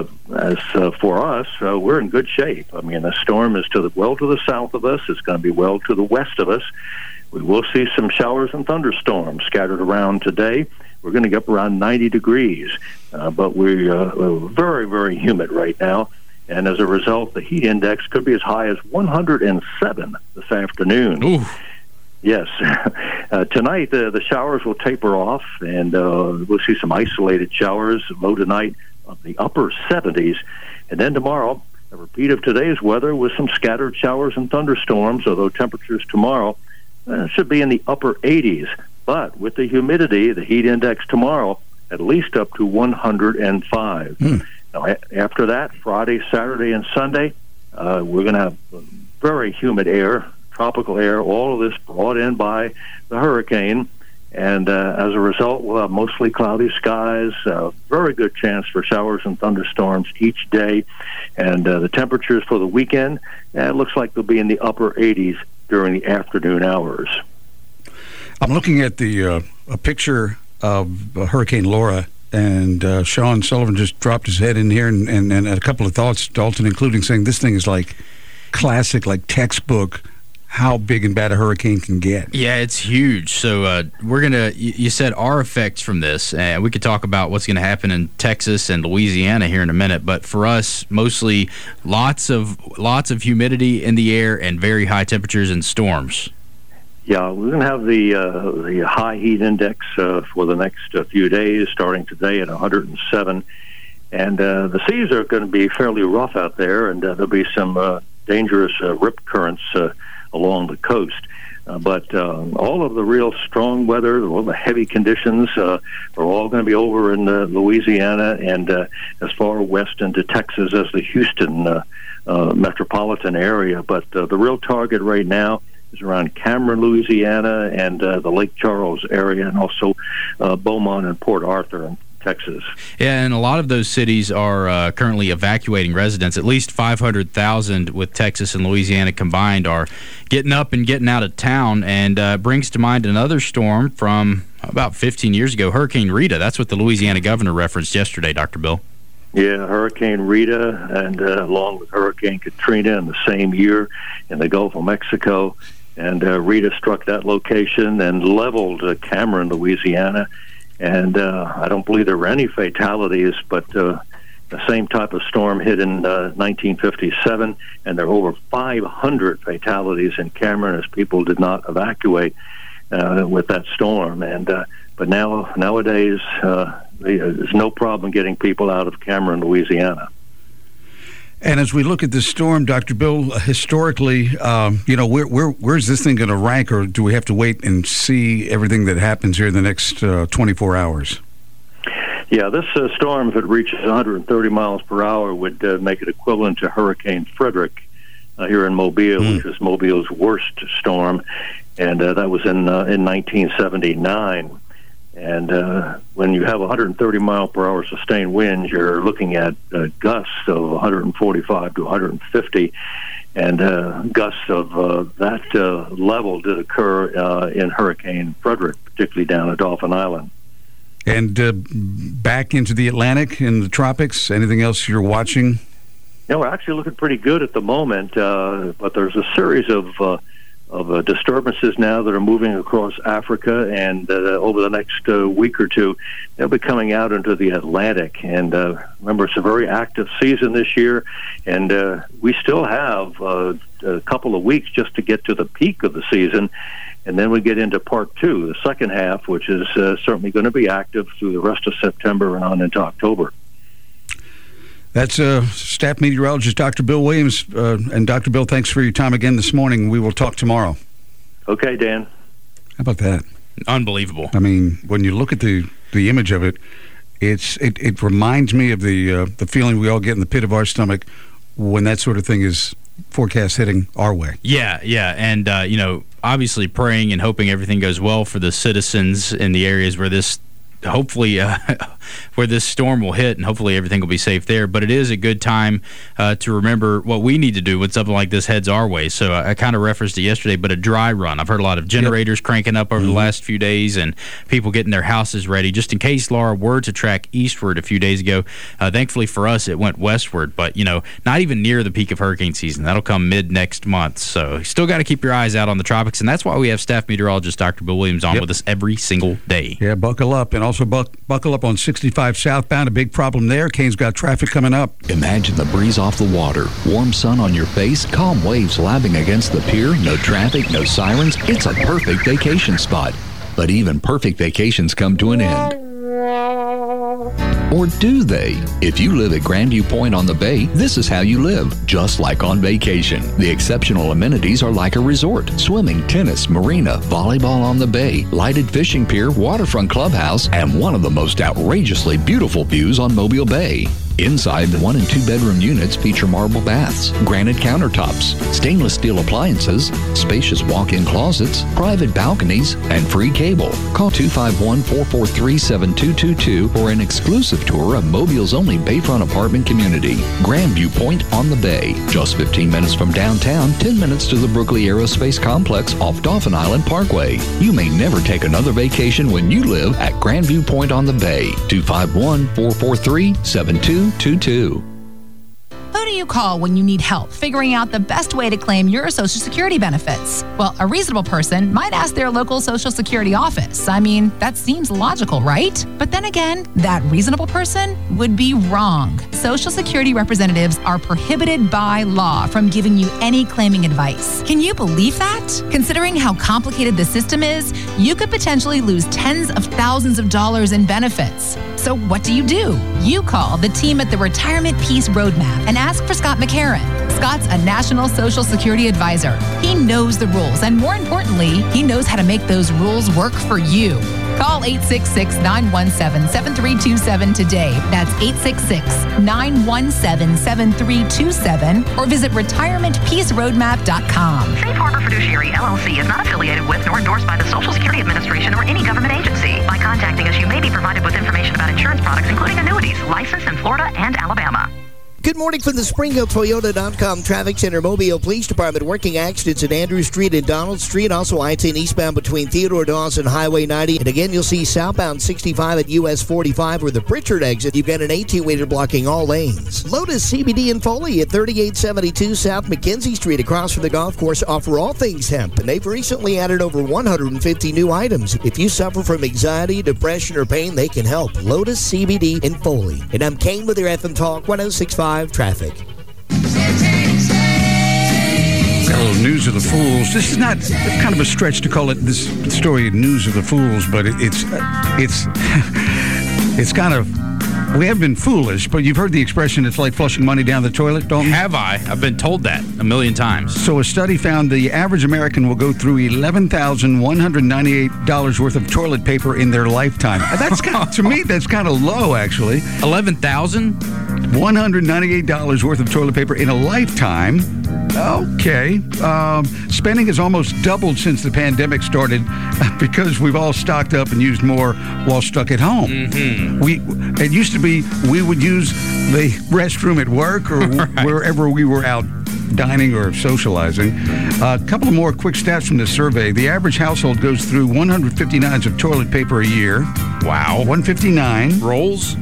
for us, we're in good shape. I mean, the storm is well to the south of us. It's going to be well to the west of us. We will see some showers and thunderstorms scattered around today. We're going to get up around 90 degrees, but we're very, very humid right now. And as a result, the heat index could be as high as 107 this afternoon. Ooh. Yes. Tonight, the showers will taper off, and we'll see some isolated showers, low tonight of the upper 70s. And then tomorrow, a repeat of today's weather with some scattered showers and thunderstorms, although temperatures tomorrow should be in the upper 80s. But with the humidity, the heat index tomorrow at least up to 105. Now, after that, Friday, Saturday, and Sunday, we're going to have very humid air, tropical air, all of this brought in by the hurricane. And as a result, we'll have mostly cloudy skies, very good chance for showers and thunderstorms each day. And the temperatures for the weekend, it looks like they'll be in the upper 80s during the afternoon hours. I'm looking at a picture of Hurricane Laura, and Sean Sullivan just dropped his head in here and a couple of thoughts, Dalton, including saying this thing is like classic, like textbook, how big and bad a hurricane can get. Yeah, it's huge. So we're going to, you said our effects from this, and we could talk about what's going to happen in Texas and Louisiana here in a minute, but for us, mostly lots of humidity in the air and very high temperatures and storms. Yeah, we're going to have the high heat index for the next few days, starting today at 107. And the seas are going to be fairly rough out there, and there'll be some dangerous rip currents along the coast. But all of the real strong weather, all the heavy conditions are all going to be over in Louisiana and as far west into Texas as the Houston metropolitan area. But the real target right now is around Cameron, Louisiana, and the Lake Charles area, and also Beaumont and Port Arthur in Texas. Yeah, and a lot of those cities are currently evacuating residents. At least 500,000 with Texas and Louisiana combined are getting up and getting out of town, and brings to mind another storm from about 15 years ago, Hurricane Rita. That's what the Louisiana governor referenced yesterday, Dr. Bill. Yeah, Hurricane Rita, and along with Hurricane Katrina in the same year in the Gulf of Mexico. And Rita struck that location and leveled Cameron, Louisiana. And I don't believe there were any fatalities, but the same type of storm hit in 1957, and there were over 500 fatalities in Cameron as people did not evacuate with that storm. And but nowadays, there's no problem getting people out of Cameron, Louisiana. And as we look at this storm, Dr. Bill, historically, where's this thing going to rank, or do we have to wait and see everything that happens here in the next 24 hours? Yeah, this storm, if it reaches 130 miles per hour, would make it equivalent to Hurricane Frederick here in Mobile, which was Mobile's worst storm, and that was in 1979. And when you have 130 mile per hour sustained winds, you're looking at gusts of 145 to 150, and gusts of that level did occur in Hurricane Frederick, particularly down at Dauphin Island. And back into the Atlantic and the tropics, anything else you're watching? Yeah, we're actually looking pretty good at the moment, but there's a series of disturbances now that are moving across Africa, and over the next week or two, they'll be coming out into the Atlantic. And remember, it's a very active season this year, and we still have a couple of weeks just to get to the peak of the season, and then we get into part two, the second half, which is certainly going to be active through the rest of September and on into October. That's staff meteorologist Dr. Bill Williams. And Dr. Bill, thanks for your time again this morning. We will talk tomorrow. Okay, Dan. How about that? Unbelievable. I mean, when you look at the image of it, It reminds me of the feeling we all get in the pit of our stomach when that sort of thing is forecast hitting our way. Yeah, and obviously praying and hoping everything goes well for the citizens in the areas where this hopefully where this storm will hit, and hopefully everything will be safe there. But it is a good time to remember what we need to do when something like this heads our way. So I kind of referenced it yesterday, but a dry run. I've heard a lot of generators cranking up over the last few days, and people getting their houses ready just in case Laura were to track eastward a few days ago. Thankfully for us, it went westward, but not even near the peak of hurricane season. That'll come mid next month. So you still got to keep your eyes out on the tropics, and that's why we have staff meteorologist Dr. Bill Williams on with us every single day. Yeah, buckle up, and also buckle up on 65 southbound. A big problem there. Kane's got traffic coming up. Imagine the breeze off the water, warm sun on your face, calm waves lapping against the pier, no traffic, no sirens. It's a perfect vacation spot. But even perfect vacations come to an end. Or do they? If you live at Grandview Point on the Bay, this is how you live, just like on vacation. The exceptional amenities are like a resort. Swimming, tennis, marina, volleyball on the bay, lighted fishing pier, waterfront clubhouse, and one of the most outrageously beautiful views on Mobile Bay. Inside, the 1- and 2-bedroom units feature marble baths, granite countertops, stainless steel appliances, spacious walk-in closets, private balconies, and free cable. Call 251-443-7222 for an exclusive tour of Mobile's only bayfront apartment community, Grandview Point on the Bay. Just 15 minutes from downtown, 10 minutes to the Brookley Aerospace Complex off Dauphin Island Parkway. You may never take another vacation when you live at Grandview Point on the Bay. 251-443-7222. Who do you call when you need help figuring out the best way to claim your Social Security benefits? Well, a reasonable person might ask their local Social Security office. I mean, that seems logical, right? But then again, that reasonable person would be wrong. Social Security representatives are prohibited by law from giving you any claiming advice. Can you believe that? Considering how complicated the system is, you could potentially lose tens of thousands of dollars in benefits. So what do? You call the team at the Retirement Peace Roadmap and ask for Scott McCarran. Scott's a national Social Security advisor. He knows the rules, and more importantly, he knows how to make those rules work for you. Call 866-917-7327 today. That's 866-917-7327, or visit retirementpeaceroadmap.com. Safe Harbor Fiduciary LLC is not affiliated with nor endorsed by the Social Security Administration or any government agency. By contacting us, you may be provided with information about insurance products, including annuities, licensed in Florida and Alabama. Good morning from the SpringfieldToyota.com Traffic Center. Mobile Police Department working accidents at Andrew Street and Donald Street. Also I-10 eastbound between Theodore Dawson Highway 90. And again, you'll see southbound 65 at US 45 where the Pritchard exit. You've got an 18-wheeler blocking all lanes. Lotus CBD in Foley at 3872 South Mackenzie Street across from the golf course offer all things hemp. And they've recently added over 150 new items. If you suffer from anxiety, depression, or pain, they can help. Lotus CBD in Foley. And I'm Kane with your FM Talk 1065 Traffic. Got a little news of the fools. This is not kind of a stretch to call it this story news of the fools, but it's kind of, we have been foolish, but you've heard the expression, it's like flushing money down the toilet, Dalton? Have I? I've been told that a million times. So a study found the average American will go through $11,198 worth of toilet paper in their lifetime. That's to me, that's kind of low, actually. $11,198 worth of toilet paper in a lifetime. Okay. Spending has almost doubled since the pandemic started because we've all stocked up and used more while stuck at home. Mm-hmm. It used to be we would use the restroom at work or wherever we were out dining or socializing. A couple of more quick stats from this survey. The average household goes through 159 of toilet paper a year. Wow. 159. Rolls?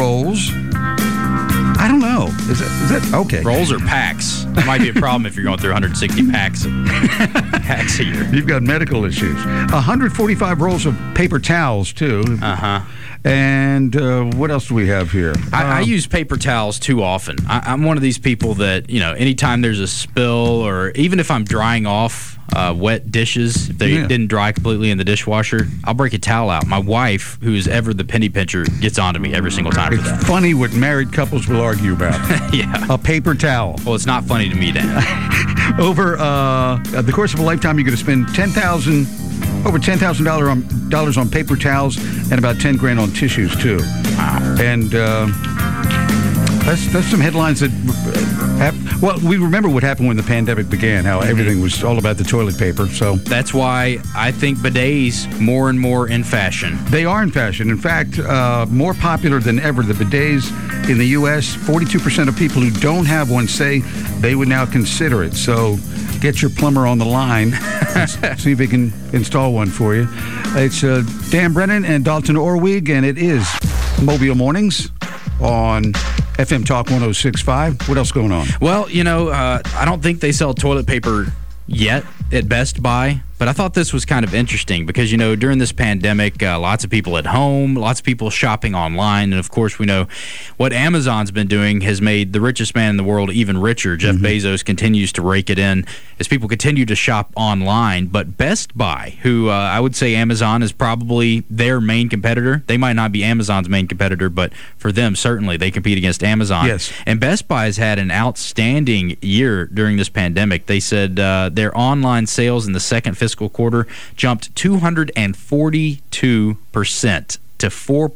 I don't know. Is that okay? Rolls or packs? That might be a problem if you're going through 160 packs a year. You've got medical issues. 145 rolls of paper towels, too. Uh-huh. And what else do we have here? I use paper towels too often. I'm one of these people that, anytime there's a spill or even if I'm drying off wet dishes, if they didn't dry completely in the dishwasher, I'll break a towel out. My wife, who is ever the penny pincher, gets onto me every single time for that. It's funny what married couples will argue about. Yeah. A paper towel. Well, it's not funny to me, Dan. Over the course of a lifetime, you're going to spend $10,000 over $10,000 on paper towels and about $10,000 on tissues too. Wow. And that's some headlines that well, we remember what happened when the pandemic began, how everything was all about the toilet paper. So that's why I think bidets more and more in fashion. They are in fashion. In fact, more popular than ever. The bidets in the U.S., 42% of people who don't have one say they would now consider it. So get your plumber on the line. See if he can install one for you. It's Dan Brennan and Dalton Orwig, and it is Mobile Mornings on FM Talk 106.5. What else going on? Well, I don't think they sell toilet paper yet at Best Buy, but I thought this was kind of interesting because, during this pandemic, lots of people at home, lots of people shopping online, and of course we know what Amazon's been doing has made the richest man in the world even richer. Jeff Bezos continues to rake it in as people continue to shop online, but Best Buy, who I would say Amazon is probably their main competitor. They might not be Amazon's main competitor, but for them, certainly, they compete against Amazon. Yes. And Best Buy has had an outstanding year during this pandemic. They said their online sales in the second fiscal quarter jumped 242% to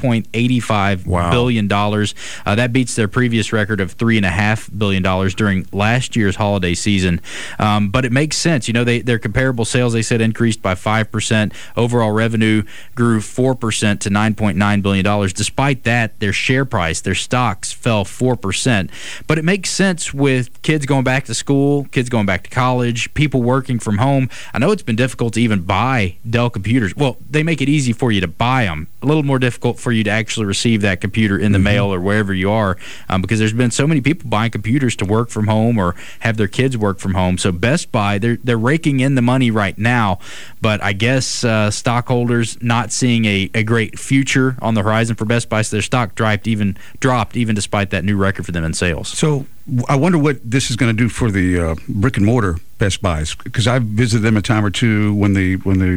$4.85 billion. That beats their previous record of $3.5 billion during last year's holiday season. But it makes sense. Their comparable sales, they said, increased by 5%. Overall revenue grew 4% to $9.9 billion. Despite that, their share price, their stocks, fell 4%. But it makes sense with kids going back to school, kids going back to college, people working from home. I know it's been difficult to even buy Dell computers. Well, they make it easy for you to buy them. A little more difficult for you to actually receive that computer in the mail or wherever you are, because there's been so many people buying computers to work from home or have their kids work from home. So Best Buy, they're raking in the money right now, but I guess stockholders not seeing a great future on the horizon for Best Buy, so their stock dropped even despite that new record for them in sales. So I wonder what this is going to do for the brick and mortar Best Buys, because I've visited them a time or two when the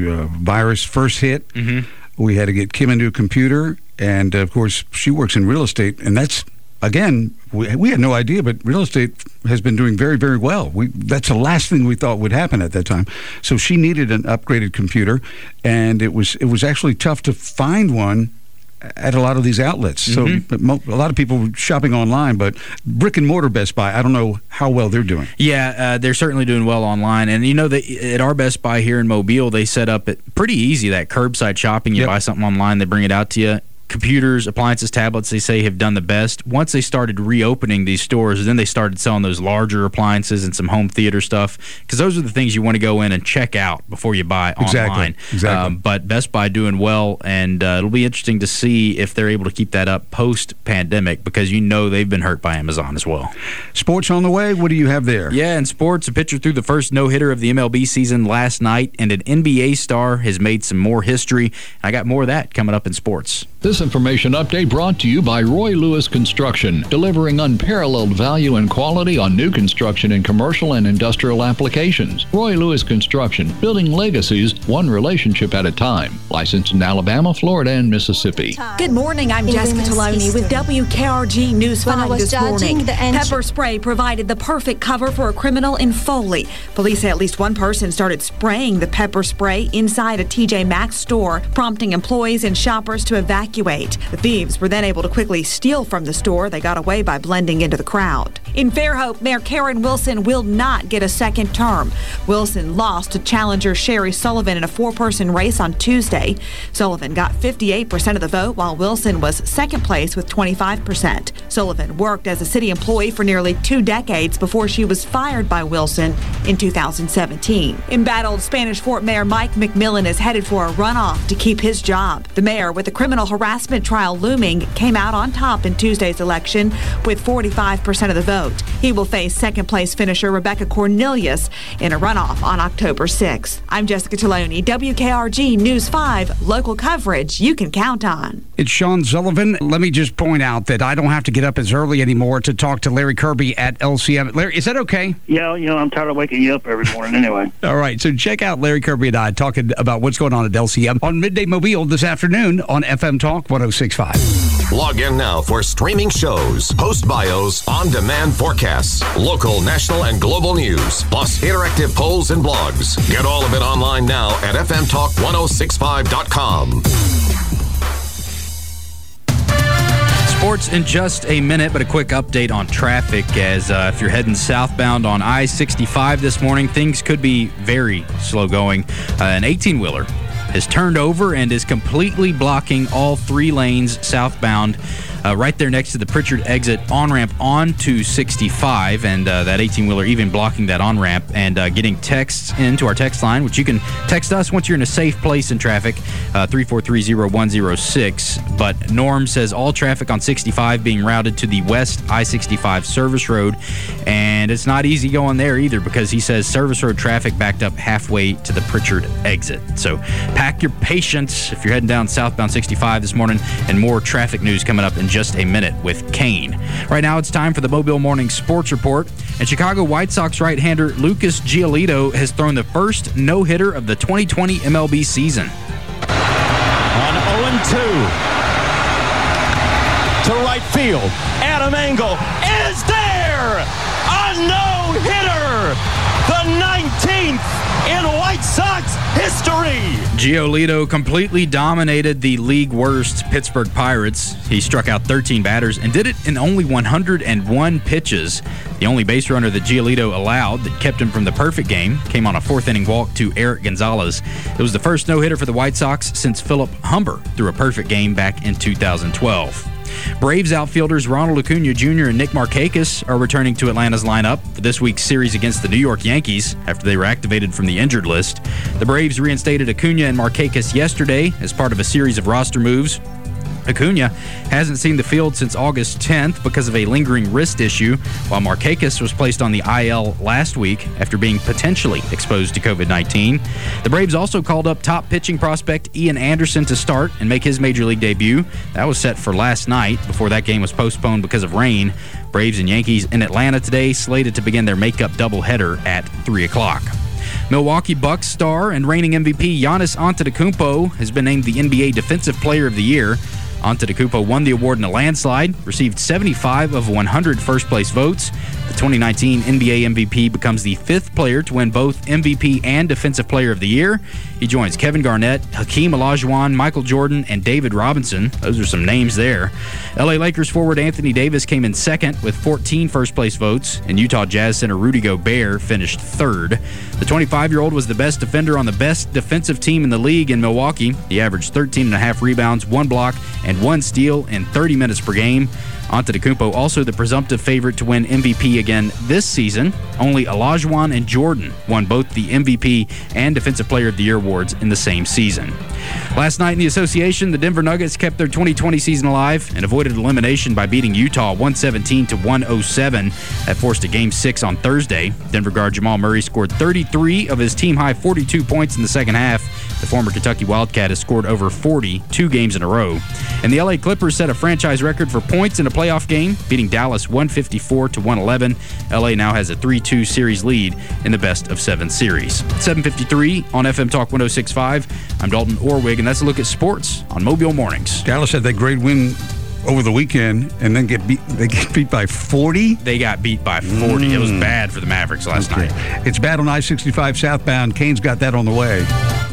virus first hit. We had to get Kim a new computer, and of course she works in real estate, and that's, again, we had no idea, but real estate has been doing very, very well. That's the last thing we thought would happen at that time. So she needed an upgraded computer, and it was actually tough to find one at a lot of these outlets. So a lot of people were shopping online, but brick and mortar Best Buy, I don't know how well they're doing. Yeah, they're certainly doing well online. And at our Best Buy here in Mobile, they set up it pretty easy, that curbside shopping. You buy something online, they bring it out to you. Computers, appliances, tablets, they say, have done the best. Once they started reopening these stores, then they started selling those larger appliances and some home theater stuff, because those are the things you want to go in and check out before you buy online. Exactly. But Best Buy doing well, and it'll be interesting to see if they're able to keep that up post-pandemic, because they've been hurt by Amazon as well. Sports on the way. What do you have there? Yeah, in sports, a pitcher threw the first no-hitter of the MLB season last night, and an NBA star has made some more history. I got more of that coming up in sports. This information update brought to you by Roy Lewis Construction, delivering unparalleled value and quality on new construction in commercial and industrial applications. Roy Lewis Construction, building legacies one relationship at a time. Licensed in Alabama, Florida, and Mississippi. Good morning. I'm Jessica Taloni with WKRG News 5 this morning. Pepper spray provided the perfect cover for a criminal in Foley. Police say at least one person started spraying the pepper spray inside a TJ Maxx store, prompting employees and shoppers to evacuate. The thieves were then able to quickly steal from the store. They got away by blending into the crowd. In Fairhope, Mayor Karen Wilson will not get a second term. Wilson lost to challenger Sherry Sullivan in a four-person race on Tuesday. Sullivan got 58% of the vote, while Wilson was second place with 25%. Sullivan worked as a city employee for nearly 2 decades before she was fired by Wilson in 2017. Embattled Spanish Fort Mayor Mike McMillan is headed for a runoff to keep his job. The mayor, with the criminal harassment trial looming, came out on top in Tuesday's election with 45% of the vote. He will face second-place finisher Rebecca Cornelius in a runoff on October 6th. I'm Jessica Taloni, WKRG News 5, local coverage you can count on. It's Sean Sullivan. Let me just point out that I don't have to get up as early anymore to talk to Larry Kirby at LCM. Larry, is that okay? Yeah, I'm tired of waking you up every morning anyway. All right, so check out Larry Kirby and I talking about what's going on at LCM on Midday Mobile this afternoon on FM Talk 106.5. Log in now for streaming shows, post bios, on-demand forecasts, local, national, and global news, plus interactive polls and blogs. Get all of it online now at fmtalk1065.com. Sports in just a minute, but a quick update on traffic as if you're heading southbound on I-65 this morning, things could be very slow going. An 18-wheeler has turned over and is completely blocking all 3 lanes southbound right there next to the Pritchard exit on-ramp onto 65, and that 18-wheeler even blocking that on-ramp and getting texts into our text line, which you can text us once you're in a safe place in traffic, 3430106. But Norm says all traffic on 65 being routed to the west I-65 service road, and it's not easy going there either because he says service road traffic backed up halfway to the Pritchard exit. So pack your patience if you're heading down southbound 65 this morning, and more traffic news coming up in just a minute with Kane. Right now it's time for the Mobile Morning Sports Report, and Chicago White Sox right-hander Lucas Giolito has thrown the first no-hitter of the 2020 MLB season. On 0-2 to right field, Adam Engel is there! A no-hitter! The 19th in White Sox history! Giolito completely dominated the league worst Pittsburgh Pirates. He struck out 13 batters and did it in only 101 pitches. The only base runner that Giolito allowed that kept him from the perfect game came on a 4th-inning walk to Eric Gonzalez. It was the first no-hitter for the White Sox since Philip Humber threw a perfect game back in 2012. Braves outfielders Ronald Acuna Jr. and Nick Markakis are returning to Atlanta's lineup for this week's series against the New York Yankees after they were activated from the injured list. The Braves reinstated Acuna and Markakis yesterday as part of a series of roster moves. Acuna hasn't seen the field since August 10th because of a lingering wrist issue, while Markakis was placed on the IL last week after being potentially exposed to COVID-19. The Braves also called up top pitching prospect Ian Anderson to start and make his major league debut. That was set for last night before that game was postponed because of rain. Braves and Yankees in Atlanta today, slated to begin their makeup doubleheader at 3 o'clock. Milwaukee Bucks star and reigning MVP Giannis Antetokounmpo has been named the NBA Defensive Player of the Year. Antetokounmpo won the award in a landslide, received 75 of 100 first-place votes. The 2019 NBA MVP becomes the 5th player to win both MVP and Defensive Player of the Year. He joins Kevin Garnett, Hakeem Olajuwon, Michael Jordan, and David Robinson. Those are some names there. LA Lakers forward Anthony Davis came in second with 14 first-place votes, and Utah Jazz center Rudy Gobert finished third. The 25-year-old was the best defender on the best defensive team in the league in Milwaukee. He averaged 13.5 rebounds, 1 block, and 1 steal in 30 minutes per game. Antetokounmpo also the presumptive favorite to win MVP again this season. Only Olajuwon and Jordan won both the MVP and Defensive Player of the Year awards in the same season. Last night in the association, the Denver Nuggets kept their 2020 season alive and avoided elimination by beating Utah 117-107. That forced a Game 6 on Thursday. Denver guard Jamal Murray scored 33 of his team-high 42 points in the second half. The former Kentucky Wildcat has scored over 40 2 games in a row. And the LA Clippers set a franchise record for points in a playoff game, beating Dallas 154-111. LA now has a 3-2 series lead in the best-of-7 series. 7:53 on FM Talk 106.5. I'm Dalton Orwig, and that's a look at sports on Mobile Mornings. Dallas had that great win over the weekend and then they get beat by 40? They got beat by 40. It was bad for the Mavericks last night. It's bad on I-65 southbound. Kane's got that on the way.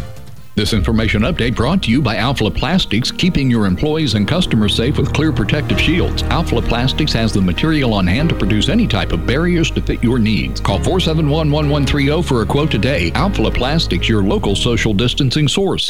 This information update brought to you by Alpha Plastics, keeping your employees and customers safe with clear protective shields. Alpha Plastics has the material on hand to produce any type of barriers to fit your needs. Call 471-1130 for a quote today. Alpha Plastics, your local social distancing source.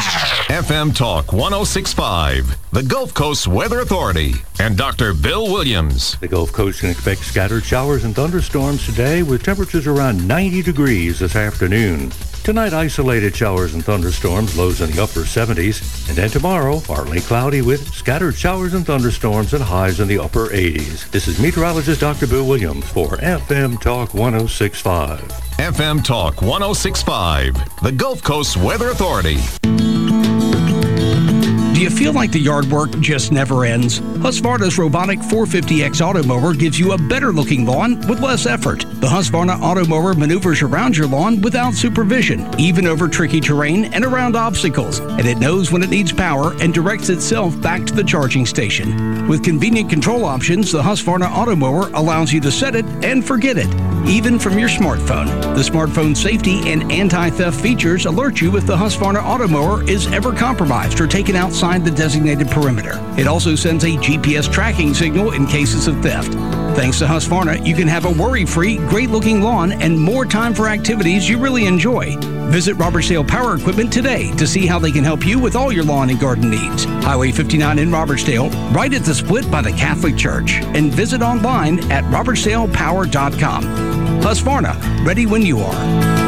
FM Talk 106.5, the Gulf Coast Weather Authority, and Dr. Bill Williams. The Gulf Coast can expect scattered showers and thunderstorms today with temperatures around 90 degrees this afternoon. Tonight, isolated showers and thunderstorms, lows in the upper 70s. And then tomorrow, partly cloudy with scattered showers and thunderstorms and highs in the upper 80s. This is meteorologist Dr. Bill Williams for FM Talk 106.5. FM Talk 106.5, the Gulf Coast Weather Authority. Do Do you feel like the yard work just never ends? Husqvarna's robotic 450X Automower gives you a better-looking lawn with less effort. The Husqvarna Automower maneuvers around your lawn without supervision, even over tricky terrain and around obstacles, and it knows when it needs power and directs itself back to the charging station. With convenient control options, the Husqvarna Automower allows you to set it and forget it, even from your smartphone. The smartphone safety and anti-theft features alert you if the Husqvarna Automower is ever compromised or taken outside the designated perimeter. It also sends a GPS tracking signal in cases of theft. Thanks to Husqvarna, you can have a worry-free, great-looking lawn and more time for activities you really enjoy. Visit Robertsdale Power Equipment today to see how they can help you with all your lawn and garden needs. Highway 59 in Robertsdale, right at the split by the Catholic Church. And visit online at robertsdalepower.com. Husqvarna, ready when you are.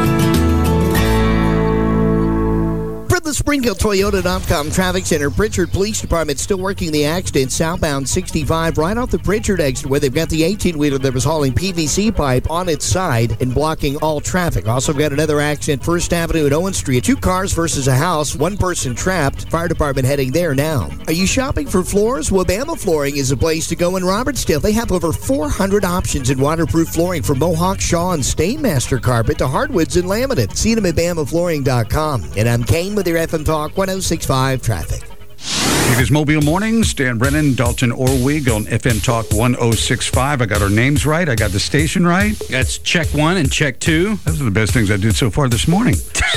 From the Springfield Toyota.com Traffic Center, Pritchard Police Department still working the accident southbound 65 right off the Pritchard exit where they've got the 18-wheeler that was hauling PVC pipe on its side and blocking all traffic. Also got another accident, 1st Avenue and Owen Street. 2 cars versus a house, 1 person trapped. Fire department heading there now. Are you shopping for floors? Wabama Flooring is a place to go in Robertsdale. They have over 400 options in waterproof flooring from Mohawk, Shaw, and Stainmaster carpet to hardwoods and laminate. See them at BamaFlooring.com. And I'm Kane with your FM Talk 106.5 Traffic. It is Mobile Mornings. Dan Brennan, Dalton Orwig on FM Talk 106.5. I got our names right. I got the station right. That's check 1 and check 2. Those are the best things I did so far this morning.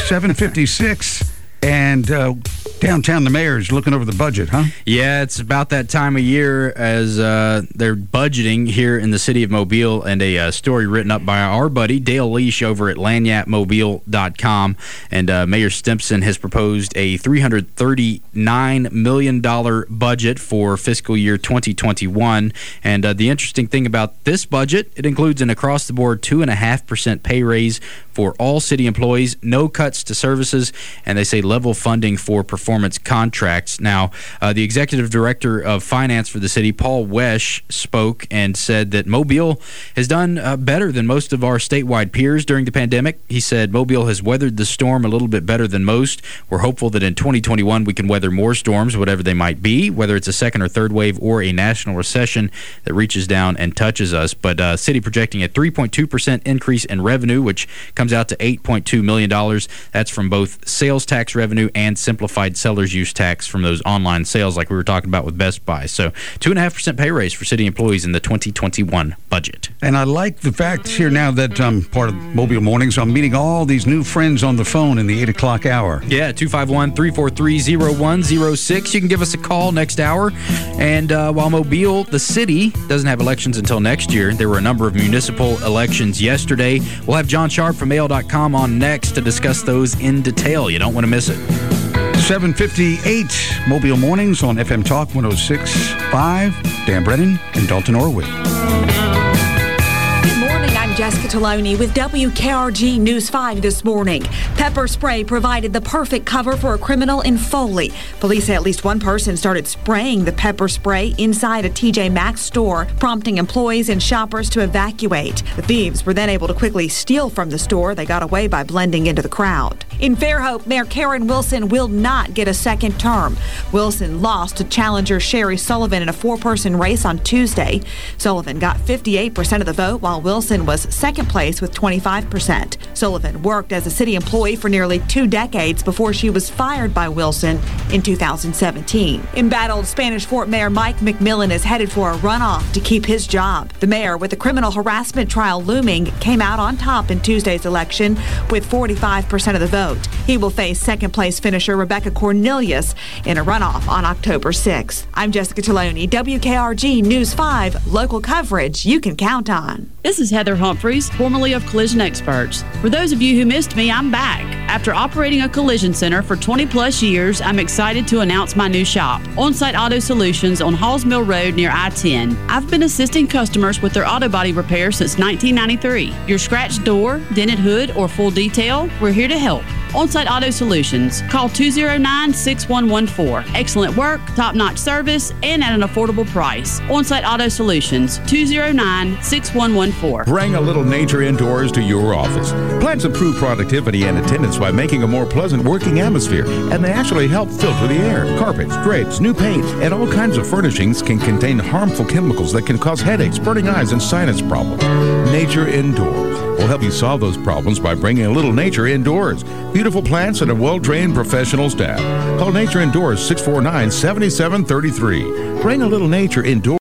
7:56. And downtown, the mayor's looking over the budget, huh? Yeah, it's about that time of year as they're budgeting here in the city of Mobile, and a story written up by our buddy Dale Leash over at lanyapmobile.com. And Mayor Stimpson has proposed a $339 million budget for fiscal year 2021. And the interesting thing about this budget, it includes an across-the-board 2.5% pay raise for all city employees, no cuts to services, and they say level funding for performance contracts. Now, the executive director of finance for the city, Paul Wesch, spoke and said that Mobile has done better than most of our statewide peers during the pandemic. He said Mobile has weathered the storm a little bit better than most. We're hopeful that in 2021 we can weather more storms, whatever they might be, whether it's a second or third wave or a national recession that reaches down and touches us. But city projecting a 3.2% increase in revenue, which comes out to $8.2 million. That's from both sales tax revenue and simplified seller's use tax from those online sales like we were talking about with Best Buy. So 2.5% pay raise for city employees in the 2021 budget. And I like the fact here now that I'm part of Mobile Mornings, I'm meeting all these new friends on the phone in the 8 o'clock hour. Yeah, 251-343-0106. You can give us a call next hour. And while Mobile, the city, doesn't have elections until next year, there were a number of municipal elections yesterday. We'll have John Sharp from AL.com on next to discuss those in detail. You don't want to miss it. 7:58 Mobile Mornings on FM Talk 106.5. Dan Brennan and Dalton Orwig. Jessica Taloni with WKRG News 5 this morning. Pepper spray provided the perfect cover for a criminal in Foley. Police say at least 1 person started spraying the pepper spray inside a TJ Maxx store, prompting employees and shoppers to evacuate. The thieves were then able to quickly steal from the store. They got away by blending into the crowd. In Fairhope, Mayor Karen Wilson will not get a second term. Wilson lost to challenger Sherry Sullivan in a 4-person race on Tuesday. Sullivan got 58% of the vote, while Wilson was second place with 25%. Sullivan worked as a city employee for nearly 2 decades before she was fired by Wilson in 2017. Embattled Spanish Fort Mayor Mike McMillan is headed for a runoff to keep his job. The mayor, with the criminal harassment trial looming, came out on top in Tuesday's election with 45% of the vote. He will face second-place finisher Rebecca Cornelius in a runoff on October 6th. I'm Jessica Taloni, WKRG News 5, local coverage you can count on. This is Heather Humphreys, formerly of Collision Experts. For those of you who missed me, I'm back. After operating a collision center for 20-plus years, I'm excited to announce my new shop, On-Site Auto Solutions on Halls Mill Road near I-10. I've been assisting customers with their auto body repair since 1993. Your scratched door, dented hood, or full detail, we're here to help. On-Site Auto Solutions. Call 209-6114. Excellent work, top-notch service, and at an affordable price. On-Site Auto Solutions, 209-6114. Bring a little nature indoors to your office. Plants improve productivity and attendance by making a more pleasant working atmosphere, and they actually help filter the air. Carpets, drapes, new paint, and all kinds of furnishings can contain harmful chemicals that can cause headaches, burning eyes, and sinus problems. Nature Indoors will help you solve those problems by bringing a little nature indoors. Beautiful plants and a well-trained professional staff. Call Nature Indoors 649-7733. Bring a little nature indoors.